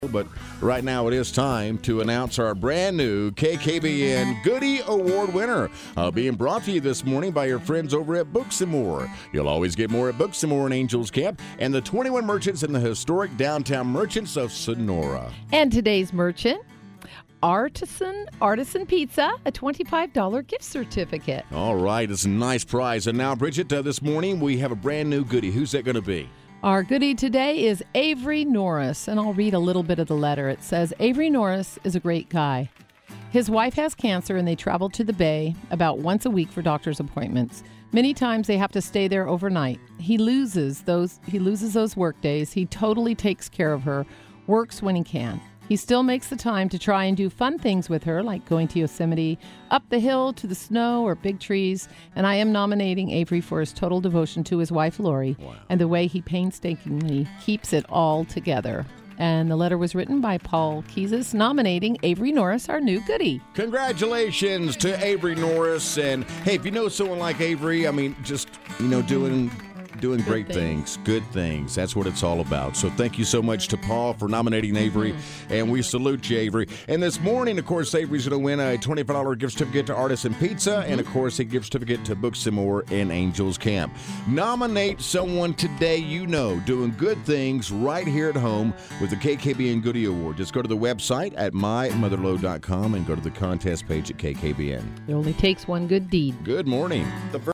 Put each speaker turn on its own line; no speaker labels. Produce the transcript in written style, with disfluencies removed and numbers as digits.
But right now it is time to announce our brand new KKBN Goody Award winner. Being brought to you this morning by your friends over at Books & More. You'll always get more at Books & More in Angels Camp and the 21 merchants in the historic downtown Merchants of Sonora.
And today's merchant, Artisan Pizza, a $25 gift certificate.
All right, it's a nice prize. And now, Bridget, this morning we have a brand new goodie. Who's that going to be?
Our goodie today is Avery Norris, and I'll read a little bit of the letter. It says, Avery Norris is a great guy. His wife has cancer, and they travel to the Bay about once a week for doctor's appointments. Many times they have to stay there overnight. He loses those work days. He totally takes care of her, works when he can. He still makes the time to try and do fun things with her, like going to Yosemite, up the hill to the snow or big trees. And I am nominating Avery for his total devotion to his wife, Lori, and the way he painstakingly keeps it all together. And the letter was written by Paul Keyes, nominating Avery Norris, our new goodie.
Congratulations to Avery Norris. And, hey, if you know someone like Avery, just, doing great things, good things. That's what it's all about. So thank you so much to Paul for nominating Avery, and we salute you, Avery. And this morning, of course, Avery's going to win a $25 gift certificate to Artisan Pizza, and, of course, a gift certificate to Books & More in Angels Camp. Nominate someone today you know doing good things right here at home with the KKBN Goodie Award. Just go to the website at mymotherload.com and go to the contest page at KKBN.
It only takes one good deed.
Good morning.